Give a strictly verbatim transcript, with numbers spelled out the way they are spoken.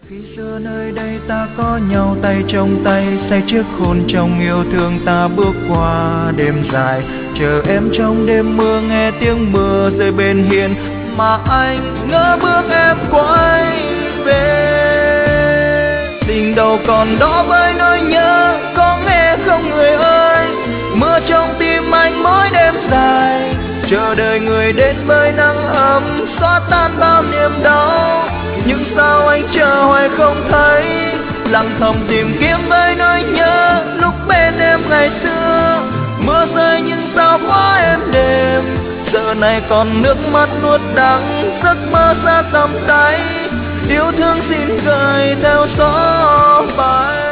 Khi xưa nơi đây ta có nhau tay trong tay, say chiếc hôn trong yêu thương ta bước qua đêm dài. Chờ em trong đêm mưa nghe tiếng mưa rơi bên hiên, mà anh ngỡ bước em quay về. Tình đầu còn đó với nỗi nhớ, có nghe không người ơi? Mưa trong tim anh mỗi đêm dài, chờ đợi người đến với nắng ấm xóa tan bao niềm đau. Nhưng sao anh chờ hoài không thấy, lặng thầm tìm kiếm với nỗi nhớ lúc bên em ngày xưa. Mưa rơi nhưng sao quá êm đềm, giờ này còn nước mắt nuốt đắng, giấc mơ xa tầm tay. Yêu thương xin gợi theo gió bay.